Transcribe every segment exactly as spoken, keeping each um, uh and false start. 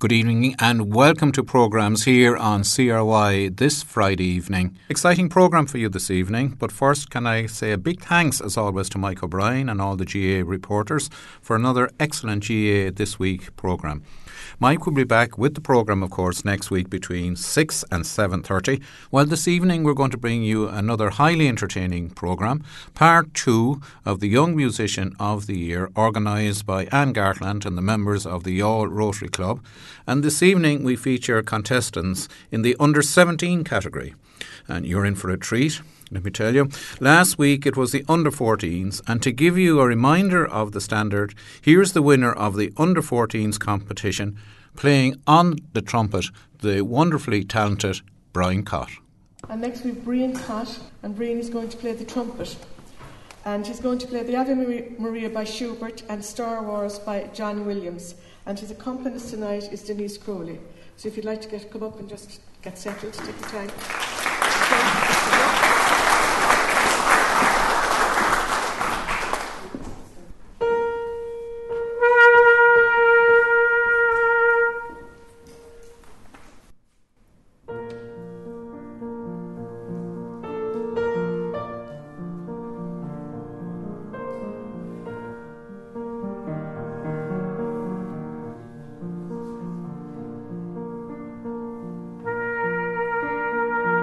Good evening and welcome to programmes here on C R Y this Friday evening. Exciting programme for you this evening, but first can I say a big thanks as always to Mike O'Brien and all the G A reporters for another excellent G A This Week programme. Mike will be back with the programme, of course, next week between six and seven thirty. While this evening we're going to bring you another highly entertaining programme, part two of the Young Musician of the Year, organised by Anne Gartland and the members of the Youghal Rotary Club. And this evening we feature contestants in the under seventeen category. And you're in for a treat, let me tell you. Last week it was the under fourteens, and to give you a reminder of the standard, here's the winner of the under fourteens competition, playing on the trumpet, the wonderfully talented Brian Cott. And next we have Brian Cott, and Brian is going to play the trumpet. And he's going to play the Ave Maria by Schubert and Star Wars by John Williams. And his accompanist tonight is Denise Crowley. So if you'd like to get come up and just get settled, take your time. Thank you.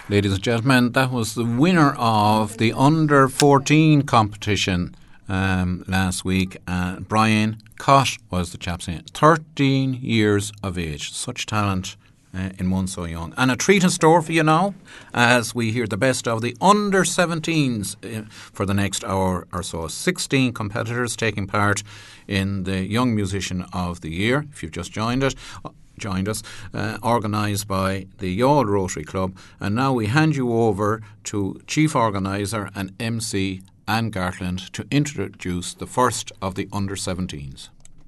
Ladies and gentlemen, that was the winner of the under fourteen competition um, last week. Uh, Brian Cott was the chap's name. thirteen years of age. Such talent uh, in one so young. And a treat in store for you now as we hear the best of the under seventeens uh, for the next hour or so. sixteen competitors taking part in the Young Musician of the Year, if you've just joined it. joined us, uh, organised by the Youghal Rotary Club. And now we hand you over to Chief Organiser and M C Anne Gartland to introduce the first of the under seventeens.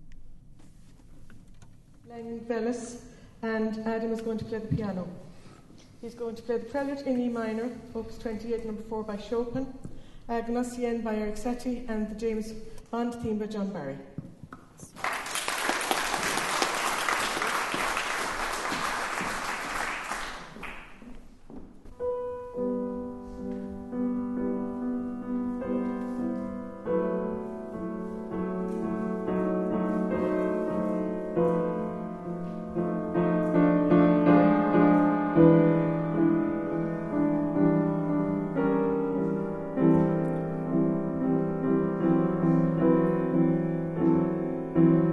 Lennon Bellis, and Adam is going to play the piano. He's going to play the Prelude in E minor, Opus twenty-eight, number four by Chopin, uh, Gnossienne by Eric Satie, and the James Bond theme by John Barry. Thank you.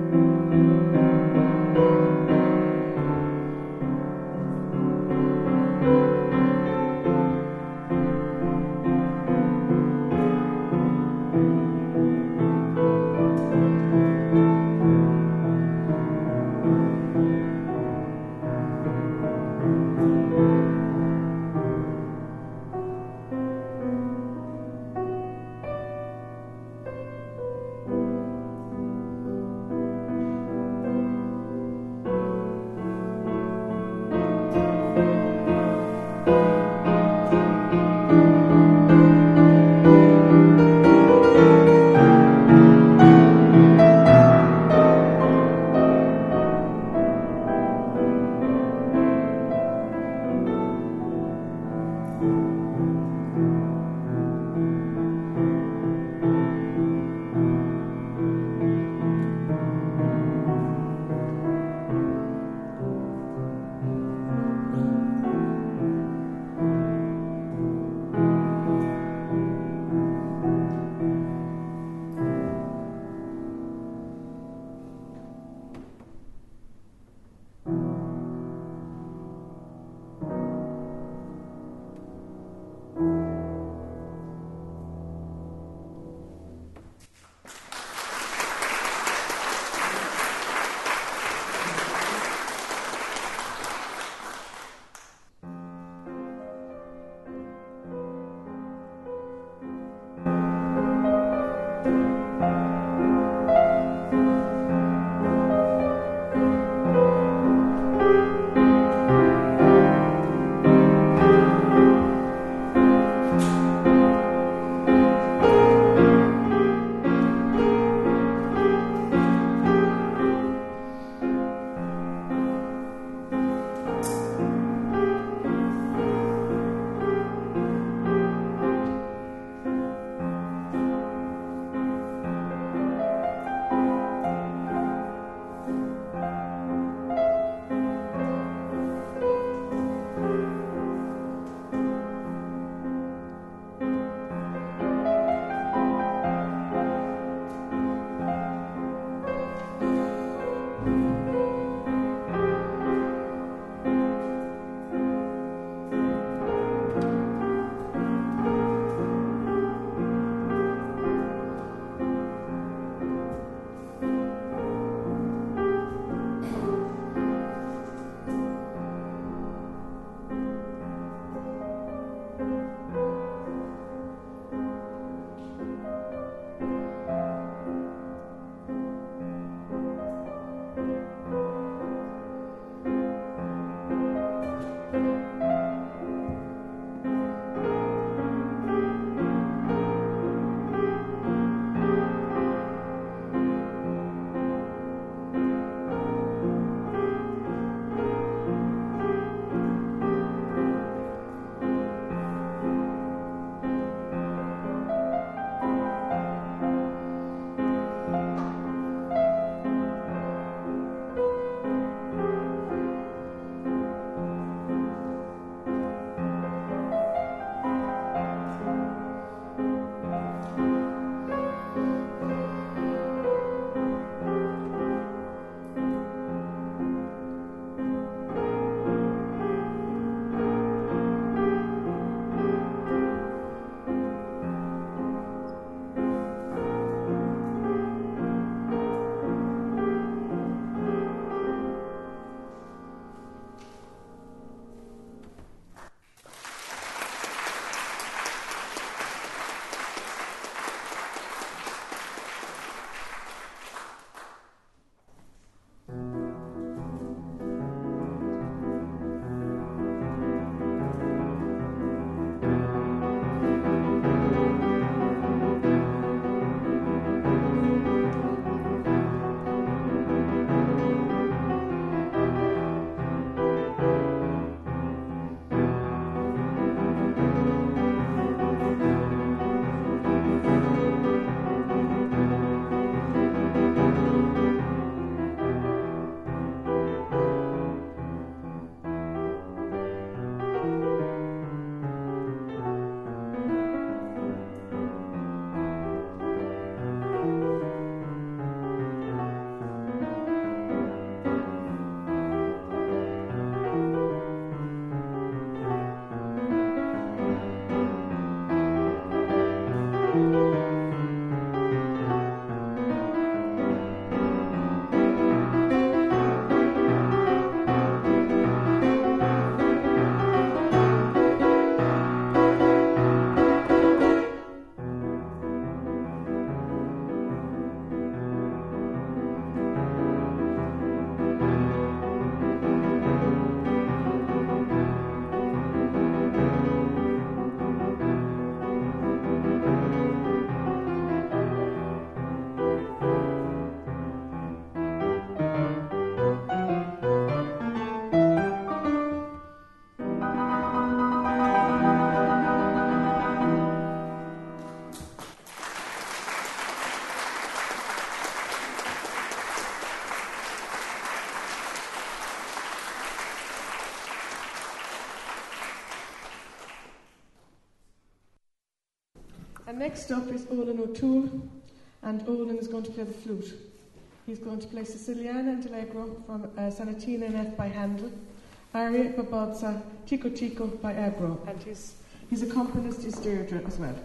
And next up is Olin O'Toole, and Olin is going to play the flute. He's going to play Siciliana and Allegro from uh, Sonatina in F by Handel, Aria Babozza, Tico Tico by Ebro, and his, his accompanist is Deirdre as well.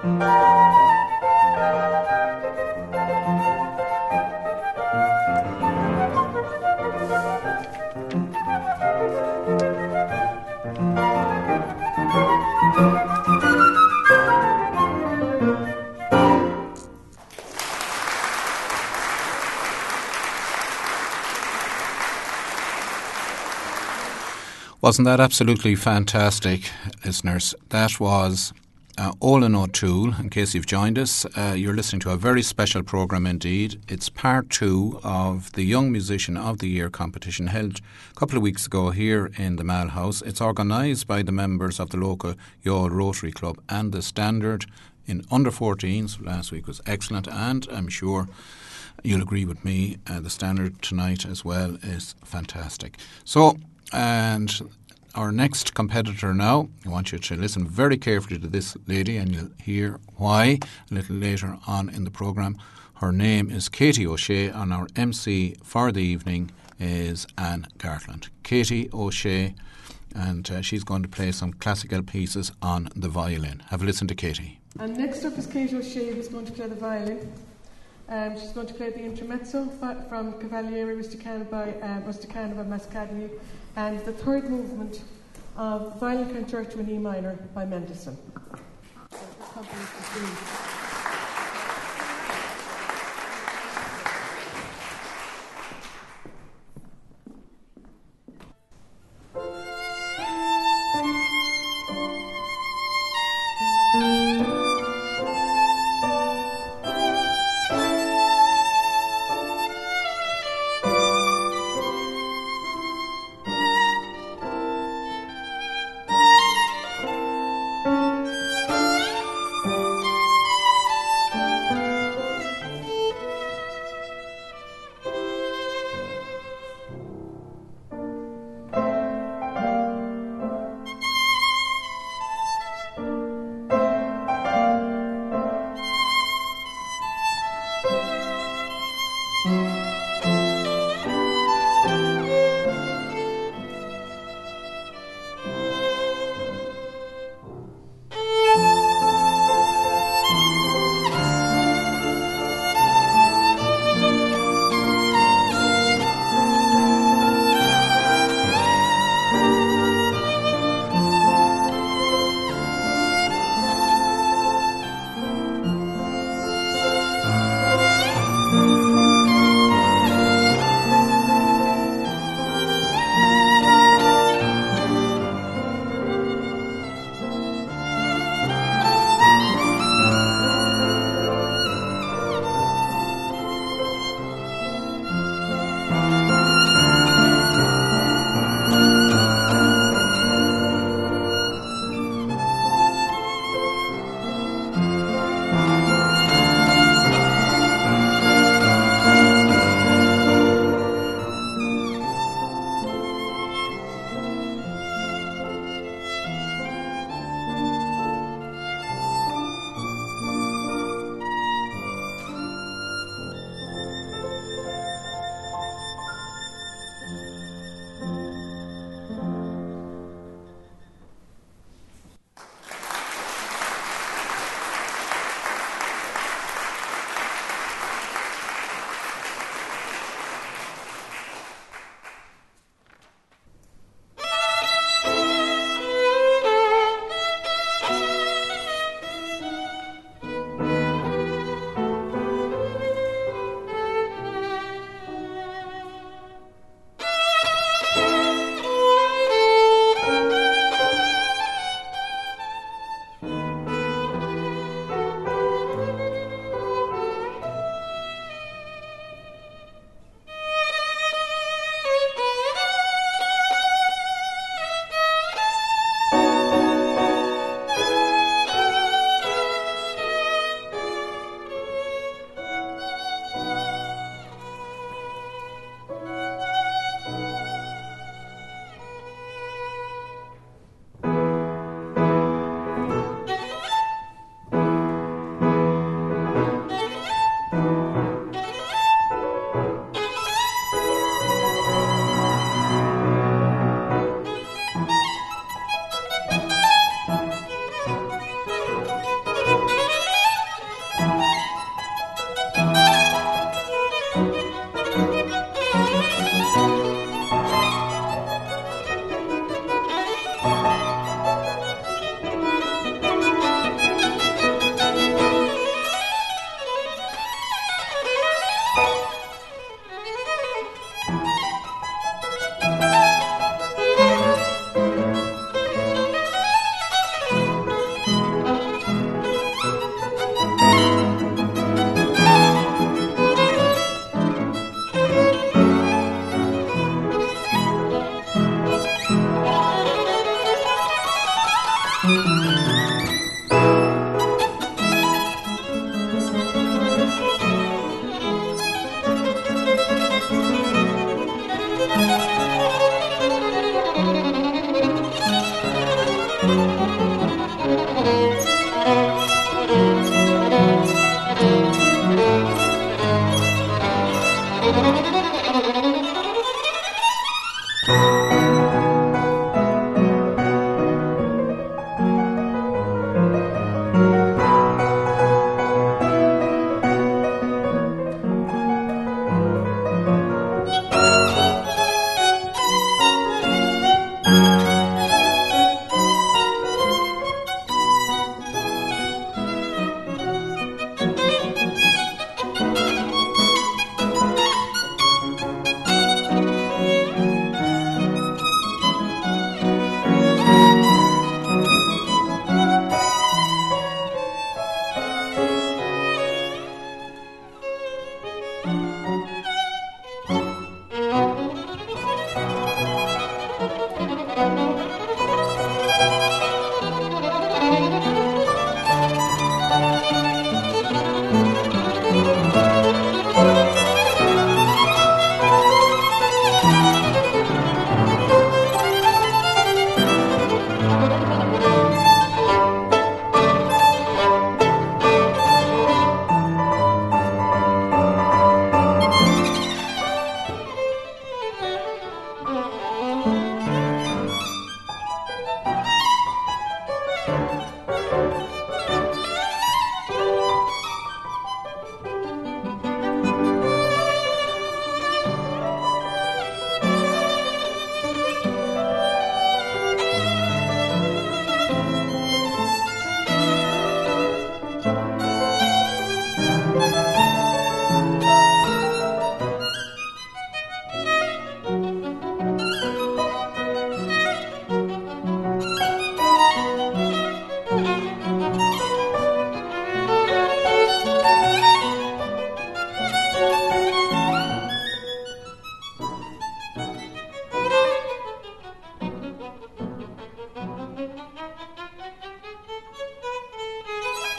Wasn't that absolutely fantastic, listeners? That was uh, Olin O'Toole. In case you've joined us, uh, you're listening to a very special programme indeed. It's part two of the Young Musician of the Year competition held a couple of weeks ago here in the Mall House. It's organised by the members of the local Youghal Rotary Club, and the standard in under fourteens last week was excellent, and I'm sure you'll agree with me, uh, the standard tonight as well is fantastic. So, and our next competitor now, I want you to listen very carefully to this lady, and you'll hear why a little later on in the programme. Her name is Katie O'Shea, and our M C for the evening is Anne Gartland. Katie O'Shea, and uh, she's going to play some classical pieces on the violin. Have a listen to Katie. And next up is Katie O'Shea, who's going to play the violin. Um, she's going to play the intermezzo from Cavaliere Rusticana by um, Rusticana by Mascagni, and the third movement of Violin Concerto in E minor by Mendelssohn.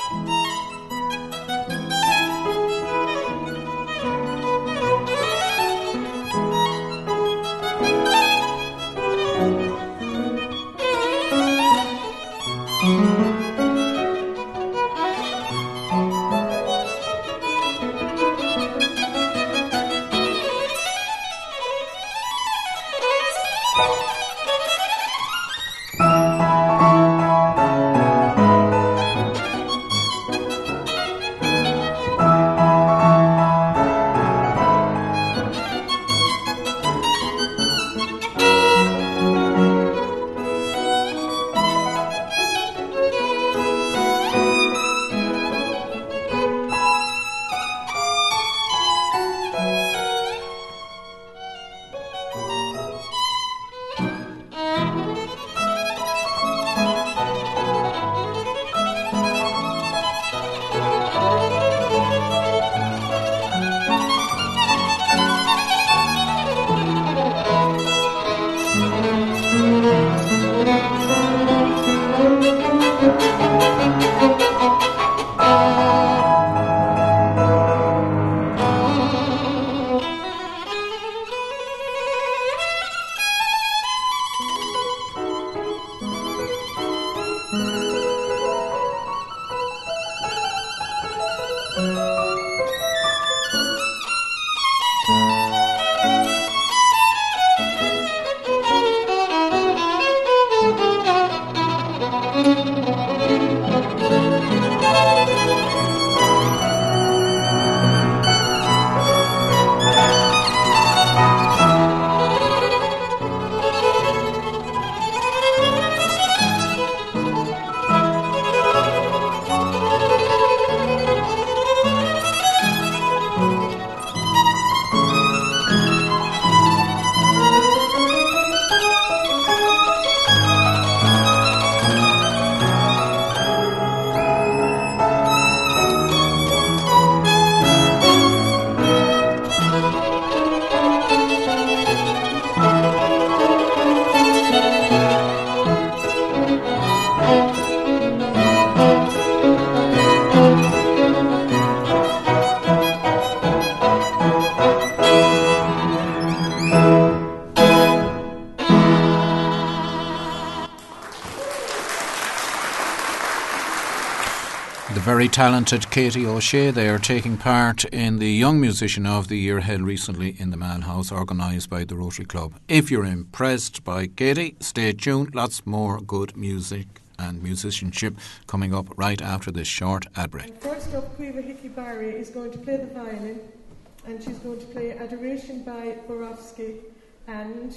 Very talented Katie O'Shea there, taking part in the Young Musician of the Year held recently in the Mann House, organised by the Rotary Club. If you're impressed by Katie, stay tuned. Lots more good music and musicianship coming up right after this short ad break. And first up, Quiva Hickey Barry is going to play the violin, and she's going to play Adoration by Borowski, and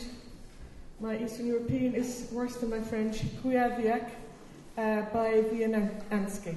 my Eastern European is worse than my French, Kujawiak uh, by Wieniawski.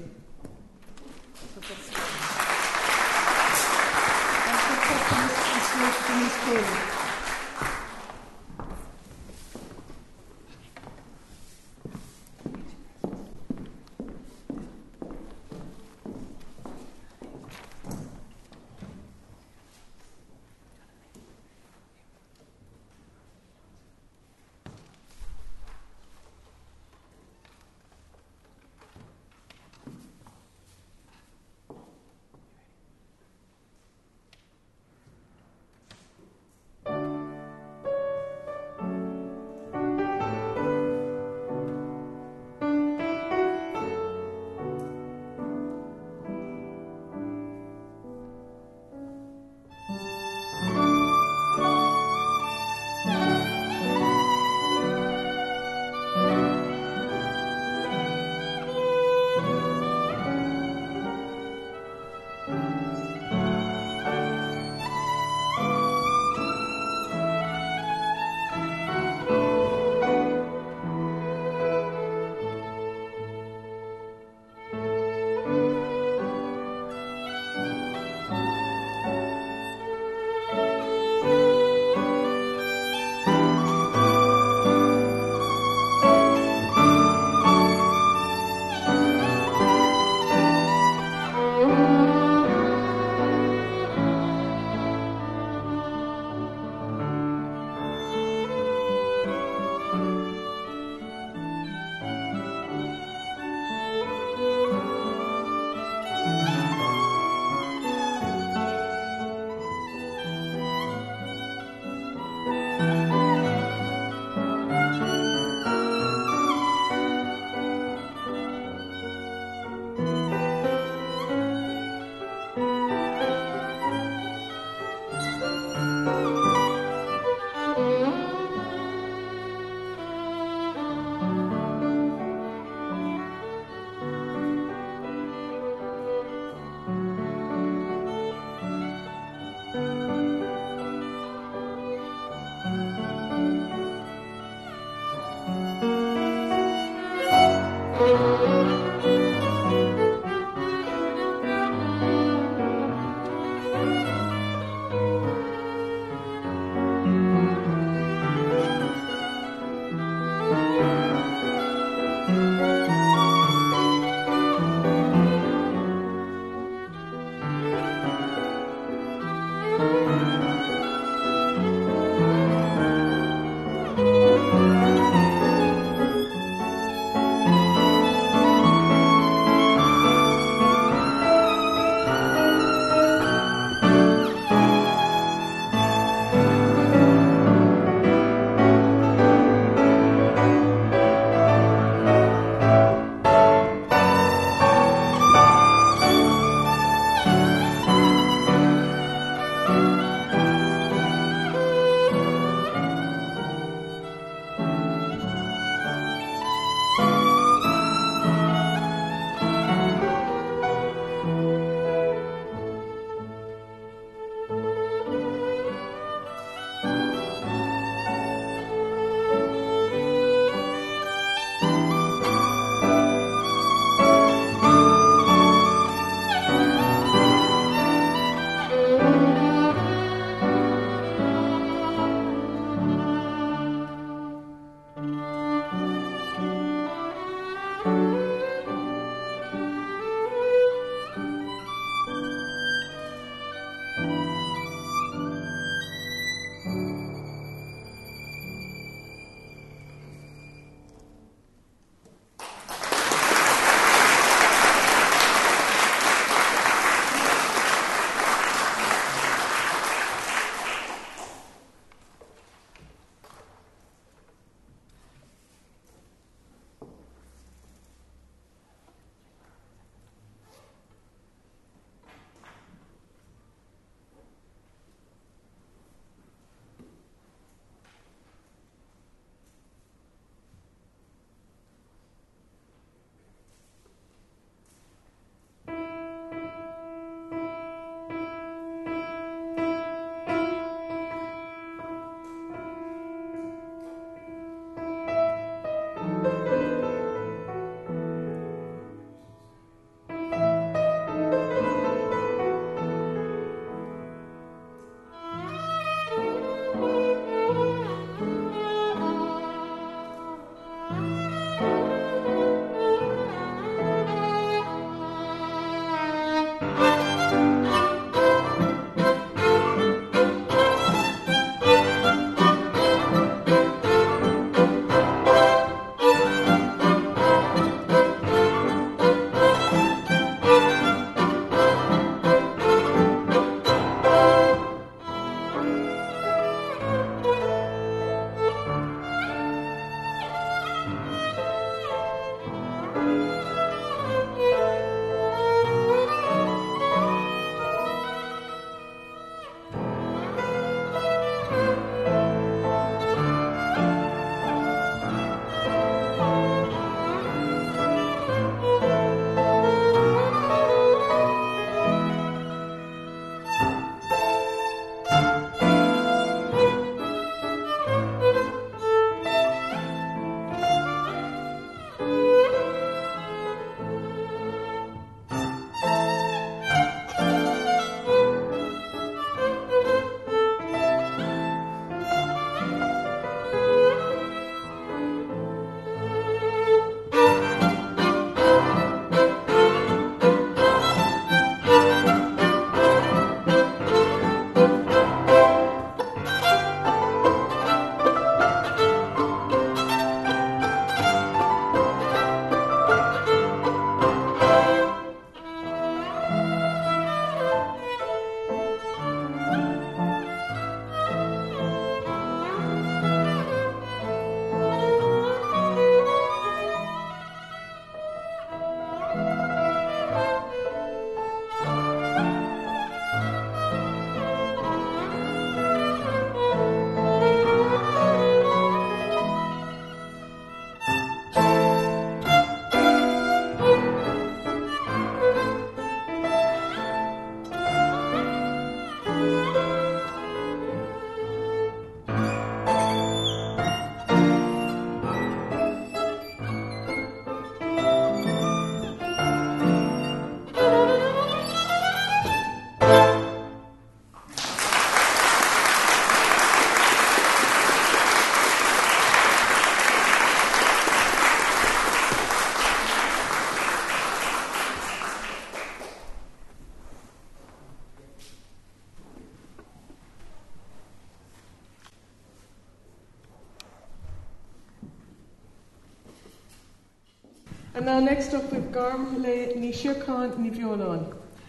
And now next up we've Garmle ní Siocán ní Violán.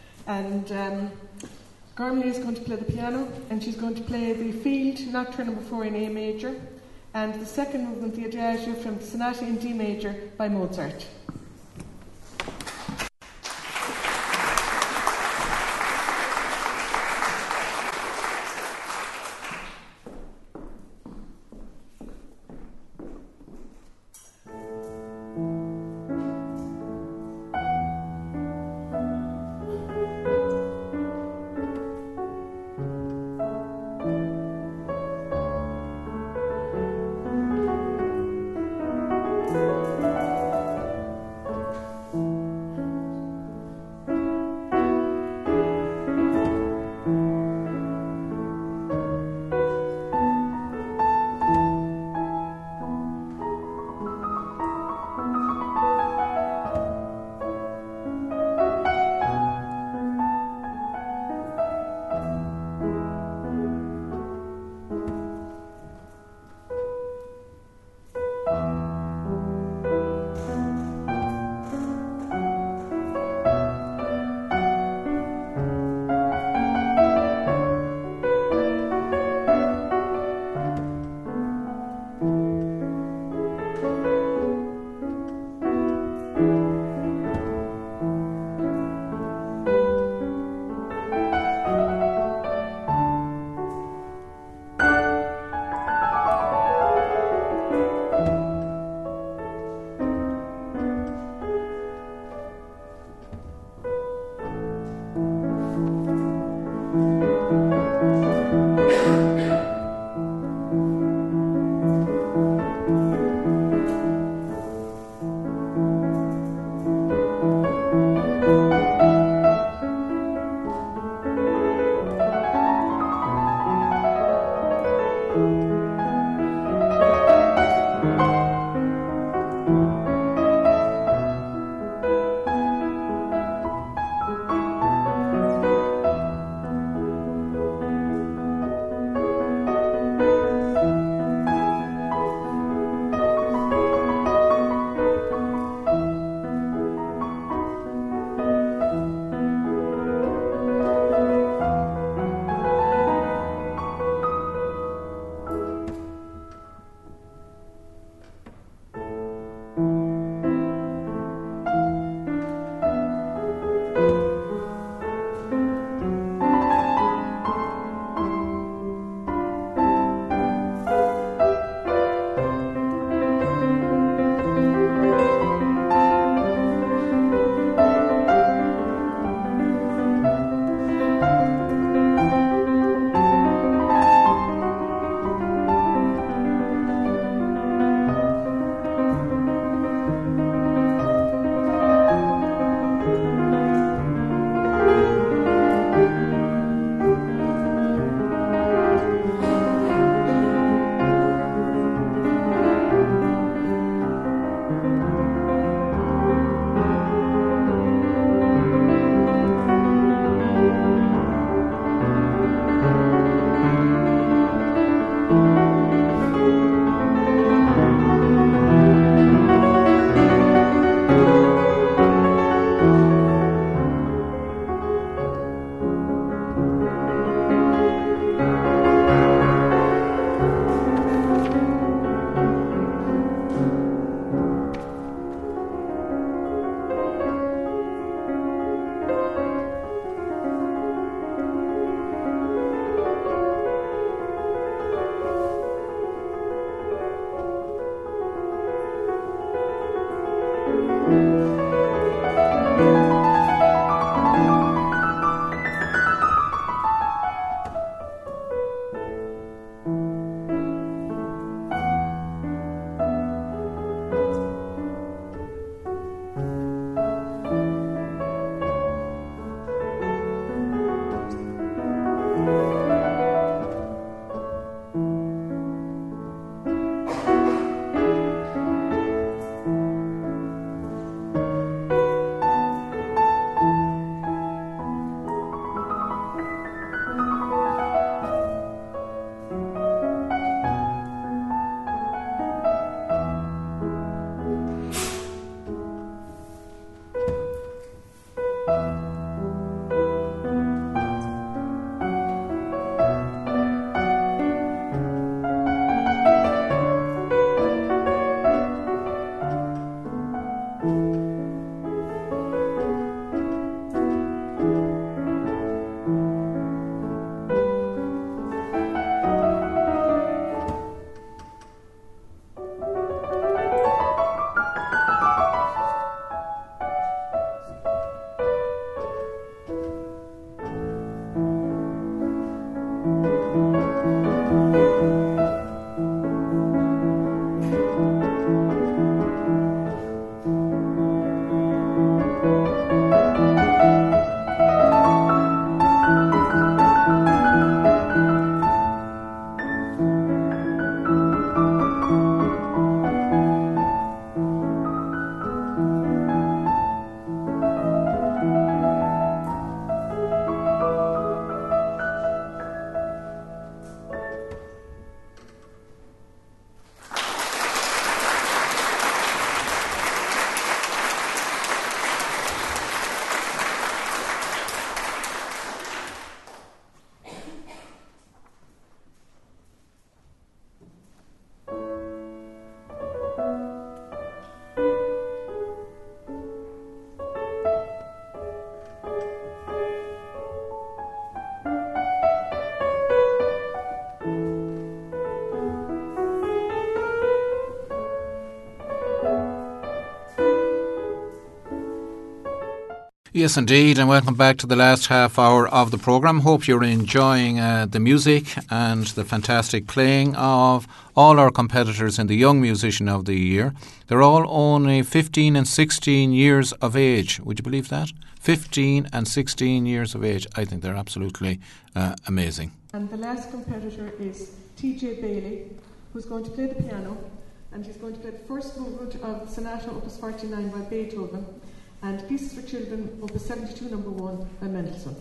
And um, Garmle is going to play the piano, and she's going to play the Field Nocturne number four in A major, and the second movement, the Adagio from the Sonata in D major by Mozart. Yes, indeed, and welcome back to the last half hour of the programme. Hope you're enjoying uh, the music and the fantastic playing of all our competitors in the Young Musician of the Year. They're all only fifteen and sixteen years of age. Would you believe that? fifteen and sixteen years of age. I think they're absolutely uh, amazing. And the last competitor is T J Bailey, who's going to play the piano, and he's going to play the first movement of Sonata Opus forty-nine by Beethoven, and Pieces for Children, Opus seventy-two, number one, by Mendelssohn.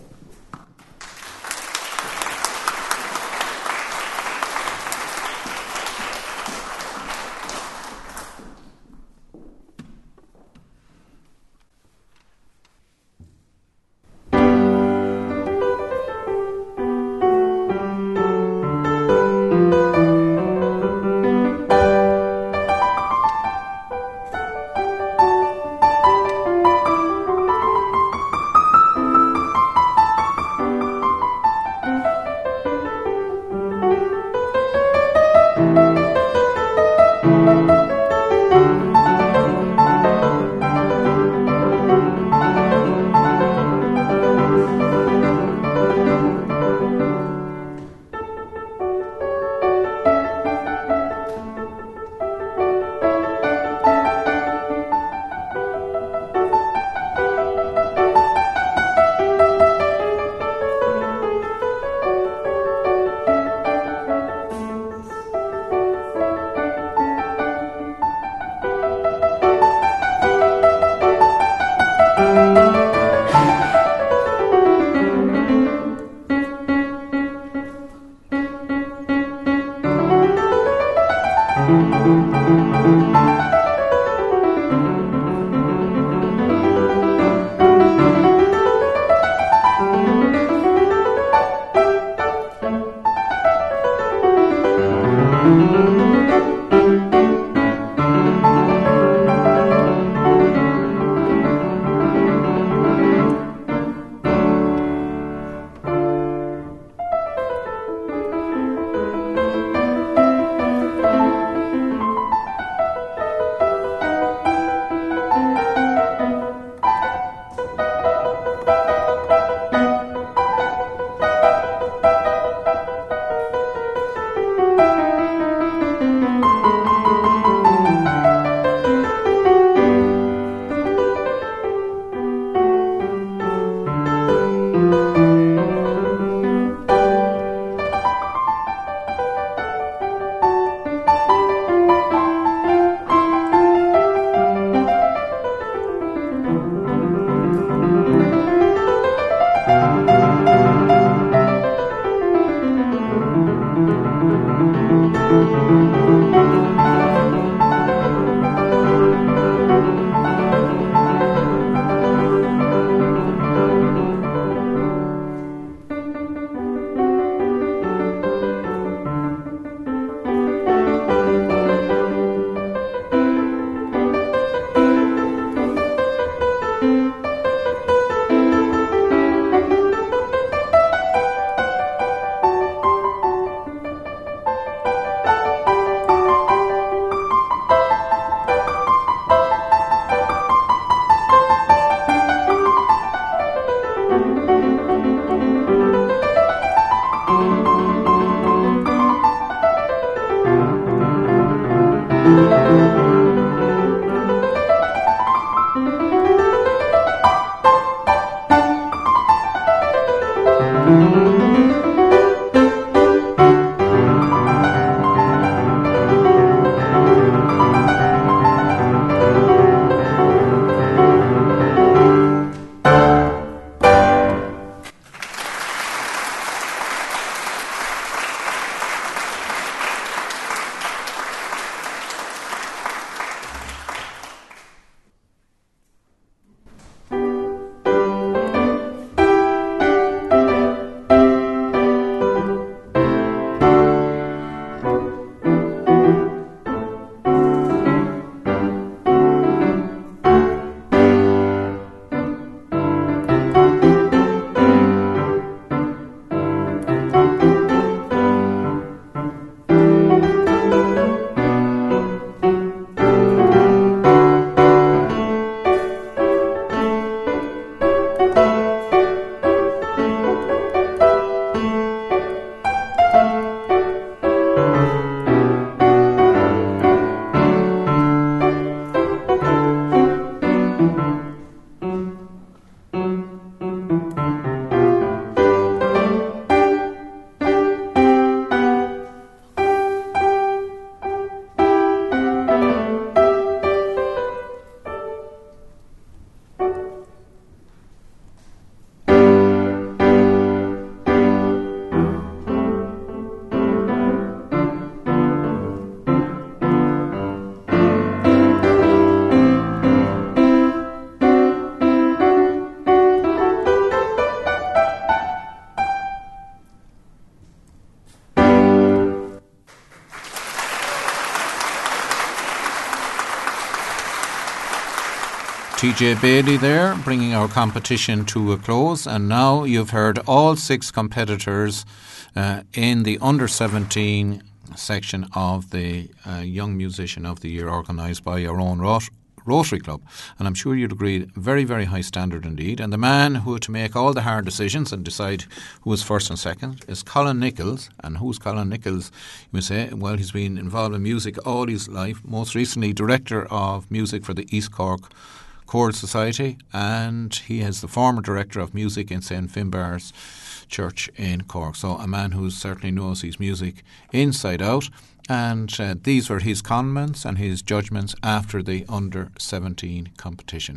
T J Bailey there, bringing our competition to a close. And now you've heard all six competitors uh, in the under seventeen section of the uh, Young Musician of the Year, organised by our own Rot- Rotary Club. And I'm sure you'd agree, very, very high standard indeed. And the man who had to make all the hard decisions and decide who was first and second is Colin Nichols. And who's Colin Nichols, you may say? Well, he's been involved in music all his life, most recently Director of Music for the East Cork Chord Society, and he is the former Director of Music in Saint Finbarr's Church in Cork. So a man who certainly knows his music inside out. And uh, these were his comments and his judgments after the under seventeen competition.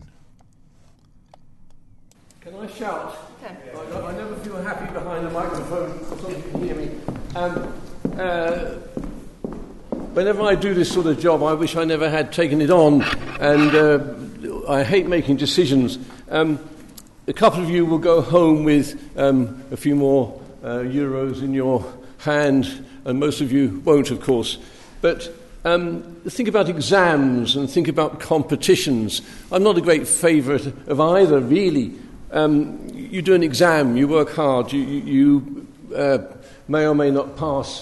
Can I shout? Okay. I, I never feel happy behind the microphone, so you can hear me. Um, uh, whenever I do this sort of job, I wish I never had taken it on, and uh, I hate making decisions. Um, a couple of you will go home with um, a few more uh, euros in your hand, and most of you won't, of course. But um, think about exams and think about competitions. I'm not a great favourite of either, really. Um, you do an exam, you work hard, you, you uh, may or may not pass.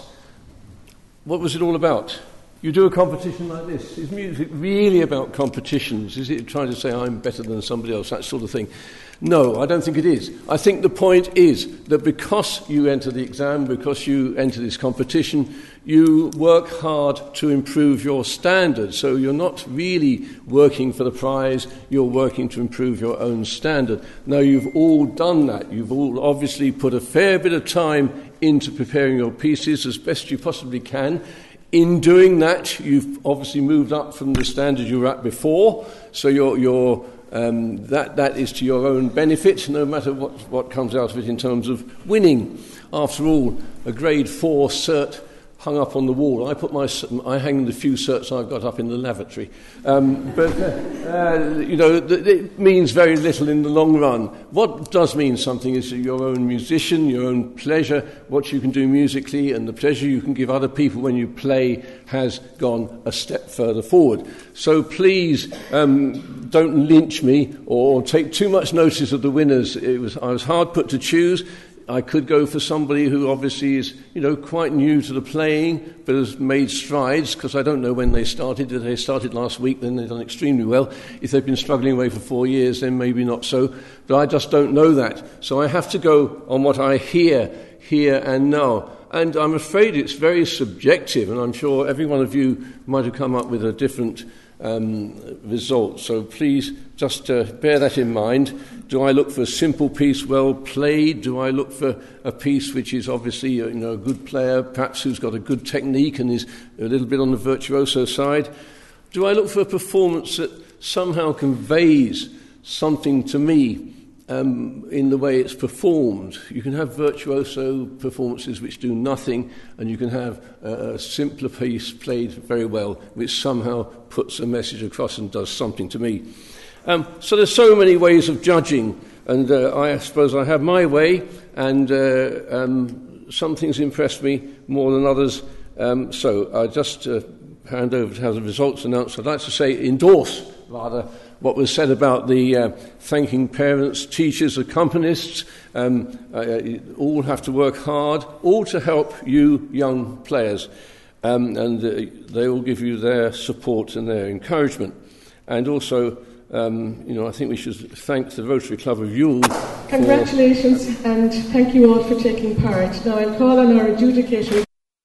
What was it all about? You do a competition like this. Is music really about competitions? Is it trying to say I'm better than somebody else, that sort of thing? No, I don't think it is. I think the point is that because you enter the exam, because you enter this competition, you work hard to improve your standard. So you're not really working for the prize, you're working to improve your own standard. Now, you've all done that. You've all obviously put a fair bit of time into preparing your pieces as best you possibly can. In doing that, you've obviously moved up from the standard you were at before, so you're, you're Um, that, that is to your own benefit, no matter what, what comes out of it in terms of winning. After all, a grade four cert hung up on the wall. I put my, I hang the few certs I've got up in the lavatory. Um, but, uh, uh, you know, th- it means very little in the long run. What does mean something is your own musician, your own pleasure, what you can do musically, and the pleasure you can give other people when you play has gone a step further forward. So please um, don't lynch me or take too much notice of the winners. It was, I was hard put to choose. I could go for somebody who obviously is, you know, quite new to the playing, but has made strides, because I don't know when they started. If they started last week, then they've done extremely well. If they've been struggling away for four years, then maybe not so. But I just don't know that. So I have to go on what I hear, here and now. And I'm afraid it's very subjective, and I'm sure every one of you might have come up with a different um, result. So please just uh, bear that in mind. Do I look for a simple piece, well played? Do I look for a piece which is obviously, you know, a good player, perhaps who's got a good technique and is a little bit on the virtuoso side? Do I look for a performance that somehow conveys something to me um, in the way it's performed? You can have virtuoso performances which do nothing, and you can have a, a simpler piece played very well, which somehow puts a message across and does something to me. Um, so there's so many ways of judging, and uh, I suppose I have my way, and uh, um, some things impress me more than others. Um, so I just uh, hand over to have the results announced. I'd like to say, endorse, rather, what was said about the uh, thanking parents, teachers, accompanists. Um, uh, all have to work hard, all to help you young players, um, and uh, they all give you their support and their encouragement. And also, Um, you know, I think we should thank the Rotary Club of Youghal. Congratulations, and thank you all for taking part. Now I'll call on our adjudicator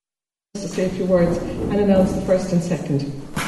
to say a few words and announce the first and second.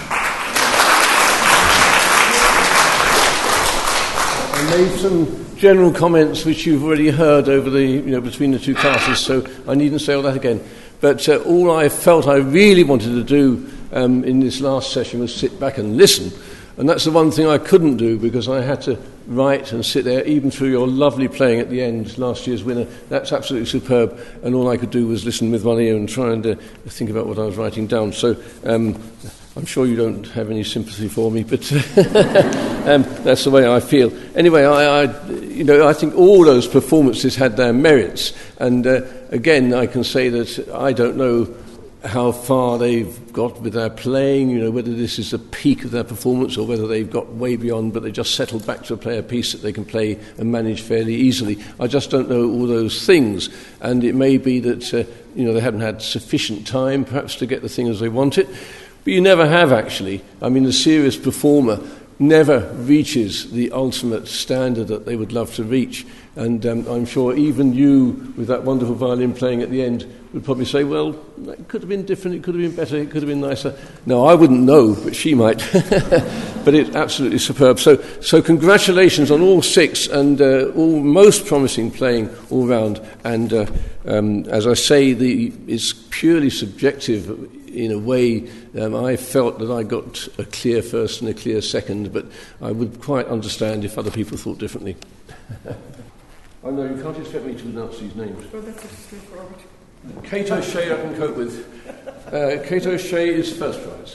I made some general comments which you've already heard over the, you know, between the two classes, so I needn't say all that again. But uh, all I felt I really wanted to do um, in this last session was sit back and listen. And that's the one thing I couldn't do, because I had to write and sit there, even through your lovely playing at the end, last year's winner. That's absolutely superb. And all I could do was listen with one ear and try and uh, think about what I was writing down. So um, I'm sure you don't have any sympathy for me, but um, that's the way I feel. Anyway, I, I, you know, I think all those performances had their merits. And uh, again, I can say that I don't know how far they've got with their playing, you know, whether this is the peak of their performance or whether they've got way beyond, but they just settled back to play a piece that they can play and manage fairly easily. I just don't know all those things, and it may be that, uh, you know, they haven't had sufficient time perhaps to get the thing as they want it, but you never have actually. I mean, the serious performer never reaches the ultimate standard that they would love to reach. And um, I'm sure even you, with that wonderful violin playing at the end, would probably say, well, it could have been different, it could have been better, it could have been nicer. No, I wouldn't know, but she might. But it's absolutely superb. So so congratulations on all six, and uh, all most promising playing all round. And uh, um, as I say, the it's purely subjective. In a way, um, I felt that I got a clear first and a clear second, but I would quite understand if other people thought differently. I know, you can't expect me to announce these names. Well, that's just straightforward. Kate O'Shea I can cope with. Uh, Kate O'Shea is first prize.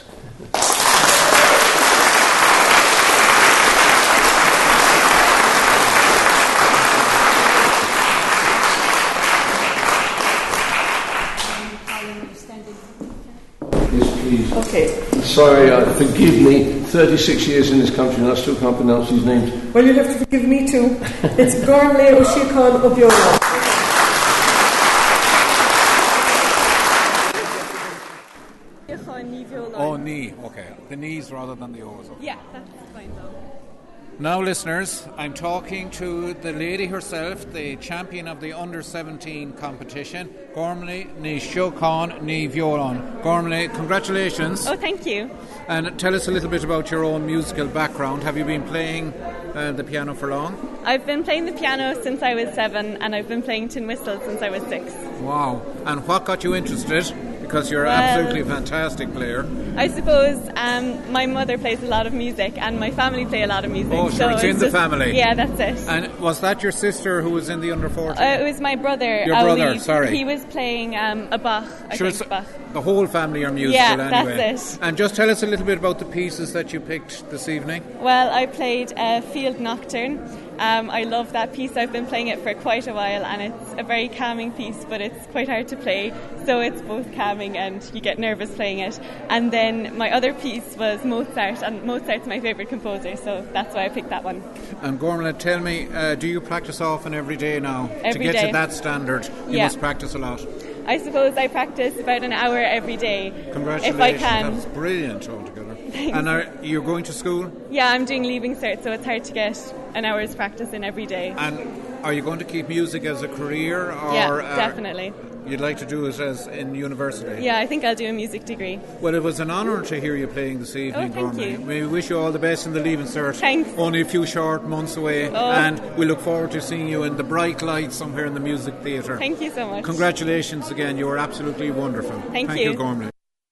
Okay. Sorry, uh, forgive me. thirty-six years in this country and I still can't pronounce these names. Well, you'll have to forgive me too. It's Gormley O'Shicon Obiola. Oh, knee. Okay. The knees rather than the O's. Okay. Yeah, that's fine though. Now, listeners, I'm talking to the lady herself, the champion of the under seventeen competition, Gormley Ní Siocháin Ní Bheoláin. Gormley, congratulations. Oh, thank you. And tell us a little bit about your own musical background. Have you been playing uh, the piano for long? I've been playing the piano since I was seven, and I've been playing tin whistle since I was six. Wow. And what got you interested? Because you're well, absolutely a fantastic player. I suppose um, my mother plays a lot of music and my family play a lot of music. Oh, sure, so it's in it's the just, family. Yeah, that's it. And was that your sister who was in the under fourteen? Uh, it was my brother. Your Ali. brother, sorry. He was playing um, a Bach, I sure, think, Bach. The whole family are musical yeah, anyway. that's it. And just tell us a little bit about the pieces that you picked this evening. Well, I played uh, Field Nocturne. Um, I love that piece. I've been playing it for quite a while, and it's a very calming piece, but it's quite hard to play, so it's both calming and you get nervous playing it. And then my other piece was Mozart, and Mozart's my favourite composer, so that's why I picked that one. And Gormley, tell me, uh, do you practice often every day now? Every to get day. to that standard, you Yeah. must practice a lot. I suppose I practice about an hour every day, Congratulations, if I can. that's brilliant altogether. Thanks. And are you going to school? Yeah, I'm doing Leaving Cert, so it's hard to get an hour's practice in every day. And are you going to keep music as a career? Or Yeah, uh, definitely. You'd like to do it as in university? Yeah, I think I'll do a music degree. Well, it was an honour to hear you playing this evening, Oh, thank Gormley. you. We wish you all the best in the Leaving Cert. Thanks. Only a few short months away, Oh. and we look forward to seeing you in the bright lights somewhere in the music theatre. Thank you so much. Congratulations again, you were absolutely wonderful. Thank Thank you. you, Gormley.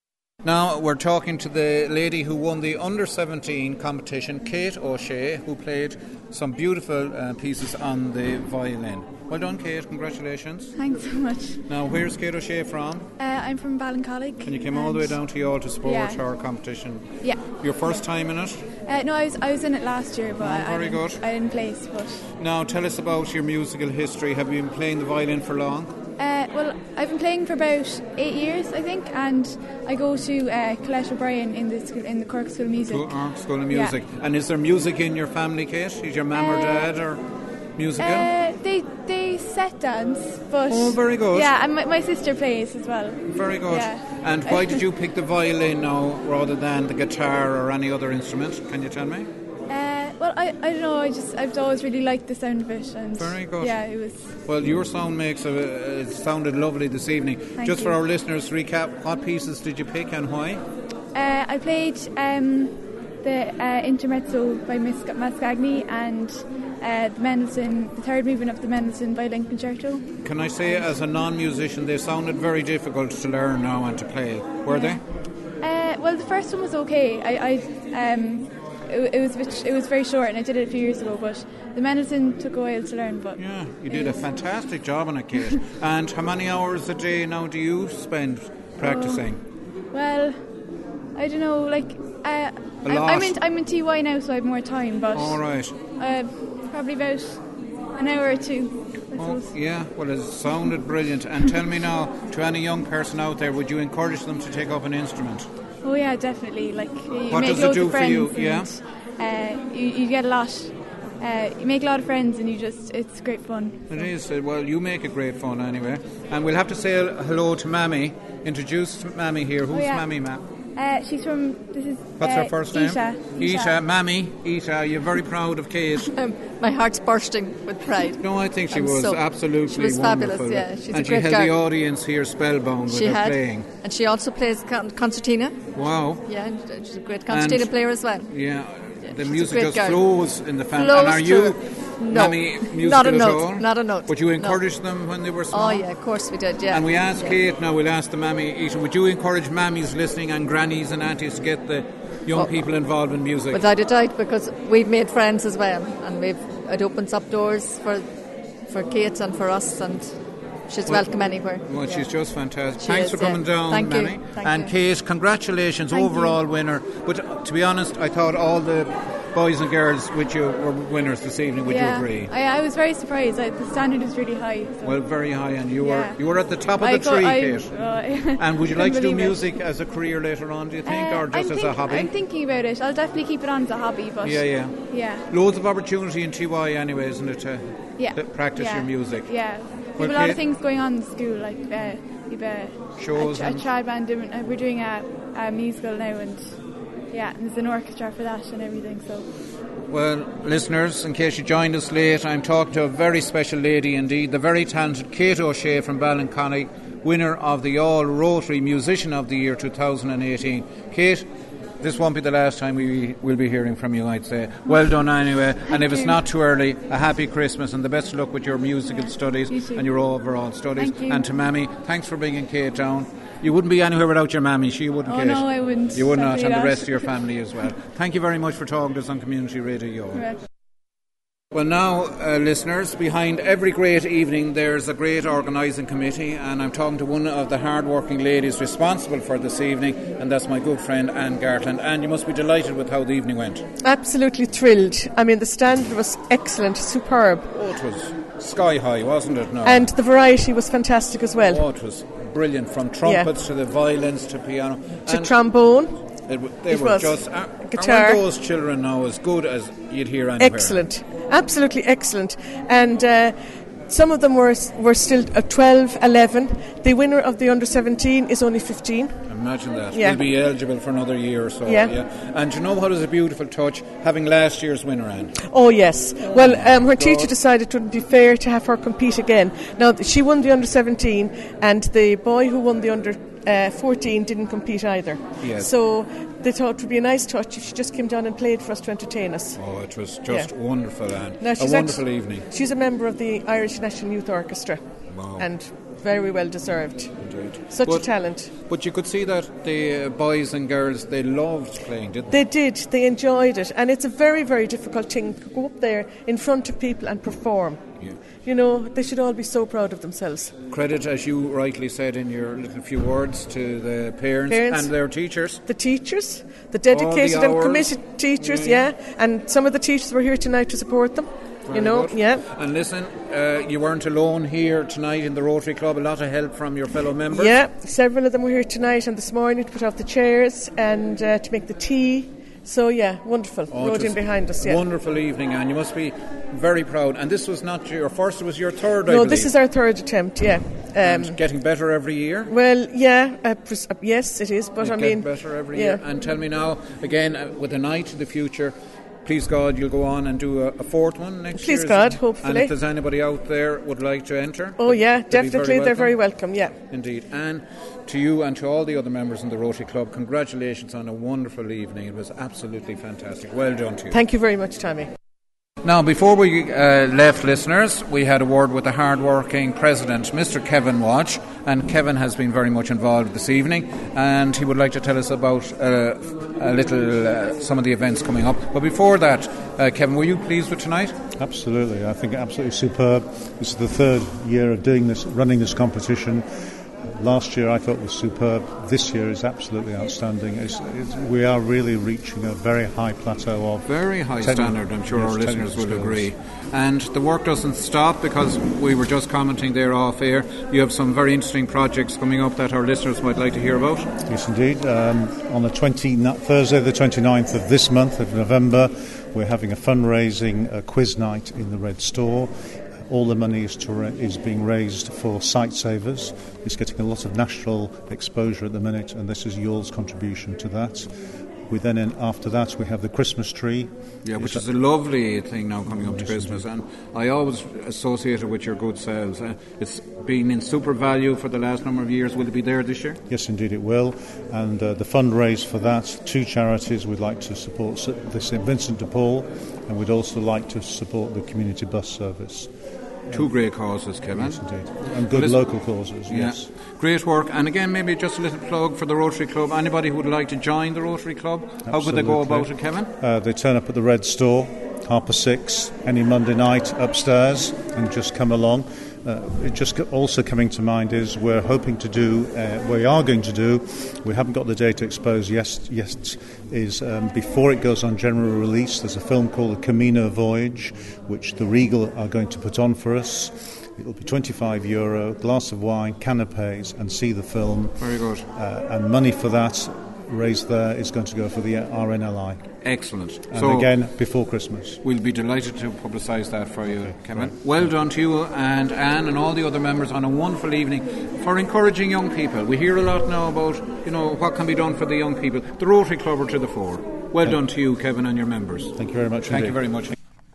Now we're talking to the lady who won the under seventeen competition, Kate O'Shea, who played some beautiful uh, pieces on the violin. Well done, Kate, congratulations. Thanks so much. Now, where's Kate O'Shea from? Uh, I'm from Ballincollig. And you came all the way down to Youghal to sport Yeah. our competition. Yeah. Your first time in it? Uh, no, I was I was in it last year, but Oh, I, very I didn't, good. I didn't place. But Now, tell us about your musical history. Have you been playing the violin for long? uh, well, I've been playing for about eight years, I think, and I go to uh, Colette O'Brien in the school, in the Cork School of Music. School, uh, School of Yeah. Music. And is there music in your family, Kate? Is your mum or Uh, dad or musical? Uh, they they set dance, but Oh, very good. Yeah, and my, my sister plays as well. Very good. Yeah. And why did you pick the violin now rather than the guitar or any other instrument? Can you tell me? Uh, well, I, I don't know. I just I've always really liked the sound of it, and Very good. yeah, it was. Well, your sound makes a, it sounded lovely this evening. Thank Just you. for our listeners, recap, what pieces did you pick and why? Uh, I played um, the uh, Intermezzo by Miss Mascagni and uh, the Mendelssohn, the third movement of the Mendelssohn Violin Concerto. Can I say, as a non-musician, they sounded very difficult to learn now and to play. Were Yeah. Uh, well, the first one was okay. I, I um, it, it was a bit, it was very short, and I did it a few years ago. But the Mendelssohn took a while to learn. But they? Yeah, you it did a was- fantastic job on it, Kate. And how many hours a day now do you spend practicing? Well, I don't know. Like uh, A I'm, lot. I'm in I'm in T Y now, so I have more time. But All right. uh, probably about an hour or two. I Oh, suppose. yeah, well, it sounded brilliant. And tell me now, to any young person out there, would you encourage them to take up an instrument? Oh yeah, definitely. Like you What make does it loads do of for friends you? and, Yeah? uh, you, you get a lot. Uh, you make a lot of friends, and you just it's great fun. It is. uh, Well, you make it great fun anyway. And we'll have to say hello to Mammy. Introduce Mammy here. Who's Oh, yeah. Mammy, Ma? Uh, she's from. This is. What's uh, her first name? Isha. Isha. Mammy. Isha, you're very proud of Kate. Um, my heart's bursting with pride. No, I think she I'm was so- absolutely she was wonderful. fabulous, yeah. She's a and she great held girl. the audience here spellbound with She her had, playing. and she also plays con- concertina. Wow. Yeah, and she's a great concertina And- player as well. Yeah. The she's a music great just girl. flows in the family. Flows And are you, through. No, Mammy, musical not a at note, all? not a note. Would you No. encourage them when they were small? Oh yeah, of course we did. Yeah. And we asked yeah. Kate, now we'll ask the Mammy, Isha, would you encourage mammies listening and grannies and aunties to get the young Oh. people involved in music? Without a doubt, because we've made friends as well, and we've it opens up doors for for Kate and for us, and she's Well- welcome anywhere. Well, Yeah. she's just fantastic. She Thanks is, for coming yeah. down, Thank you. Mammy. Thank and you. Kate, congratulations, Thank overall you. winner. But uh, to be honest, I thought all the boys and girls with you were winners this evening. Would yeah, you agree? I, I was very surprised. I, the standard was really high. So. Well, very high, and you Yeah. were you were at the top of I the go- tree, I- Kate. uh, And would you like to do couldn't believe it. music as a career later on, do you think, Uh, or just I'm as think- a hobby? I'm thinking about it. I'll definitely keep it on as a hobby. But Yeah, yeah. yeah, Loads of opportunity in T Y anyway, isn't it, to, yeah. to practice yeah. your music? Yeah, we Well, have a lot Kate- of things going on in school, like uh, we've uh, Shows a, a and- trad band. Doing, uh, we're doing a, a musical now, and yeah, and there's an orchestra for that and everything. So Well, listeners, in case you joined us late, I'm talking to a very special lady indeed, the very talented Kate O'Shea from Ballincollig, winner of the All Rotary Musician of the Year two thousand eighteen. Kate, this won't be the last time we will be hearing from you, I'd say. Well done anyway, and if it's you. not too early, a happy Christmas and the best of luck with your musical studies You too. and your overall studies. Thank you. And to Mammy, thanks for bringing Kate down. You wouldn't be anywhere without your Mammy, she wouldn't, Oh, Kate. no, I wouldn't. You would not, Definitely and the not. rest of your family as well. Thank you very much for talking to us on Community Radio. right. Well, now, uh, listeners, behind every great evening there's a great organising committee, and I'm talking to one of the hard-working ladies responsible for this evening, and that's my good friend Anne Gartland. And you must be delighted with how the evening went. Absolutely thrilled. I mean, the standard was excellent, superb, Oh, it was sky high, wasn't it? No. and the variety was fantastic as well. oh, it was brilliant, from trumpets to the violins to piano. To And trombone, it, w- they it were was. just... Are, Guitar. Are those children now as good as you'd hear anywhere? excellent, absolutely excellent. And uh, some of them were were still uh, twelve, eleven. The winner of the under seventeen is only fifteen. Imagine that. Yeah. We'll be eligible for another year or so. Yeah. And you know what is a beautiful touch? Having last year's winner, Anne. Oh yes. Well, um, her teacher decided it wouldn't be fair to have her compete again. Now she won the under seventeen, and the boy who won the under uh, fourteen didn't compete either. Yes. So they thought it would be a nice touch if she just came down and played for us to entertain us. Oh, it was just Yeah. wonderful, Anne. Now, A she's wonderful act- evening. She's a member of the Irish National Youth Orchestra, Wow. and very well deserved. Indeed. Such but, a talent. But you could see that the uh, boys and girls, they loved playing, didn't they? They did. They enjoyed it, and it's a very, very difficult thing to go up there in front of people and perform. Yeah. You know, they should all be so proud of themselves. Credit, as you rightly said in your little few words, to the parents, Parents. and their teachers. The teachers, the dedicated and hours. committed teachers, Yeah, yeah. and some of the teachers were here tonight to support them. Very you know, good. yeah. And listen, uh, you weren't alone here tonight in the Rotary Club. A lot of help from your fellow members. Yeah, several of them were here tonight and this morning to put out the chairs and uh, to make the tea. So, yeah, wonderful. Oh, it Rode in was behind us, yeah. Wonderful evening, and you must be very proud. And this was not your first; it was your third. I No, believe. this is our third attempt, yeah. Um, And getting better every year. well, yeah, uh, pres- uh, yes, it is, but It's I getting mean... better every yeah. year. And tell me now, again, uh, with an eye to the future, please God, you'll go on and do a, a fourth one next Please year. God, isn't it? hopefully. And if there's anybody out there would like to enter, Oh, yeah, they'd be definitely, they're very welcome. welcome, yeah. Indeed. And to you and to all the other members in the Rotary Club, congratulations on a wonderful evening. It was absolutely fantastic. Well done to you. Thank you very much, Tommy. Now, before we uh, left, listeners, we had a word with the hard-working president, Mister Kevin Walsh, and Kevin has been very much involved this evening, and he would like to tell us about uh, a little uh, some of the events coming up. But before that, uh, Kevin, were you pleased with tonight? Absolutely, I think absolutely superb. This is the third year of doing this, running this competition. Last year I thought was superb. This year is absolutely outstanding. It's, it's, we are really reaching a very high plateau of very high techni- standard. I'm sure yes, our listeners will skills. agree. And the work doesn't stop, because we were just commenting there off air. You have some very interesting projects coming up that our listeners might like to hear about. Yes, indeed. Um, on the twenty, Thursday, the twenty-ninth of this month of November, we're having a fundraising uh, quiz night in the Red Store. All the money is, to ra- is being raised for Sightsavers. It's getting a lot of national exposure at the minute, and this is Yours' contribution to that. We then, in, after that, we have the Christmas tree. Yeah, which is a lovely thing now coming up to Christmas, and I always associate it with your good sales. Uh, it's been in super value for the last number of years. Will it be there this year? Yes, indeed it will. And uh, the fundraise for that, two charities we'd like to support, the Saint Vincent de Paul, and we'd also like to support the community bus service. Two great causes, Kevin. Yes, indeed. And good well, local causes, yeah. yes. Great work. And again, maybe just a little plug for the Rotary Club. Anybody who would like to join the Rotary Club, Absolutely. How could they go about it, Kevin? Uh, they turn up at the Red Store, half past six, any Monday night upstairs, and just come along. Uh, it just also coming to mind is we're hoping to do, uh, we are going to do, we haven't got the date to expose yet, yet is um, before it goes on general release, there's a film called The Camino Voyage, which the Regal are going to put on for us. It'll be twenty-five euro, glass of wine, canapes, and see the film. Very good. Uh, and money for that raised there is going to go for the R N L I. Excellent. And so again, before Christmas. We'll be delighted to publicise that for you, okay, Kevin. right. Well done to you and Anne and all the other members on a wonderful evening for encouraging young people. We hear a lot now about, you know, what can be done for the young people. The Rotary Club are to the fore. Well done to you, Kevin, and your members. Thank you very much. Thank indeed. you very much.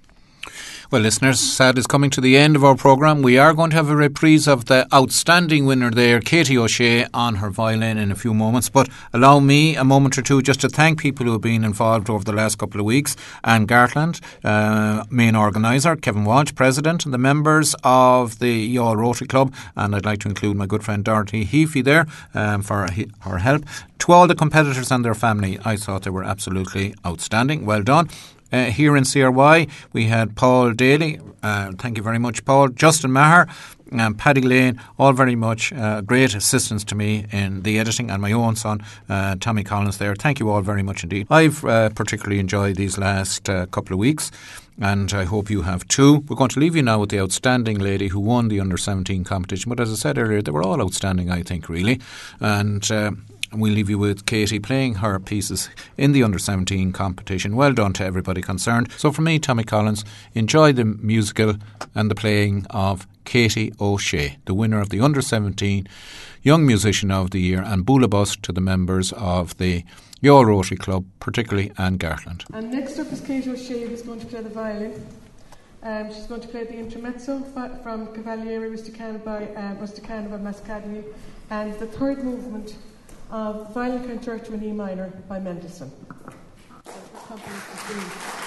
Well, listeners, sad is coming to the end of our programme. We are going to have a reprise of the outstanding winner there, Katie O'Shea, on her violin in a few moments. But allow me a moment or two just to thank people who have been involved over the last couple of weeks. Anne Gartland, uh, main organiser, Kevin Walsh, president, and the members of the Youghal Rotary Club. And I'd like to include my good friend Dorothy Heafy there um, for her help. To all the competitors and their family, I thought they were absolutely outstanding. Well done. Uh, here in C R Y, we had Paul Daly. Uh, thank you very much, Paul. Justin Maher, um, Paddy Lane, all very much uh, great assistance to me in the editing, and my own son, uh, Tommy Collins there. Thank you all very much indeed. I've uh, particularly enjoyed these last uh, couple of weeks, and I hope you have too. We're going to leave you now with the outstanding lady who won the under seventeen competition. But as I said earlier, they were all outstanding, I think, really. And Uh, And we'll leave you with Katie playing her pieces in the under seventeen competition. Well done to everybody concerned. So for me, Tommy Collins, enjoy the musical and the playing of Katie O'Shea, the winner of the under seventeen Young Musician of the Year, and Bula Bus to the members of the Youghal Rotary Club, particularly Anne Gartland. And next up is Katie O'Shea, who's going to play the violin. Um, she's going to play the intermezzo fa- from Cavaliere Rusticana by um, Rusticana by Mascagni, and the third movement of Violin Concerto in E minor by Mendelssohn.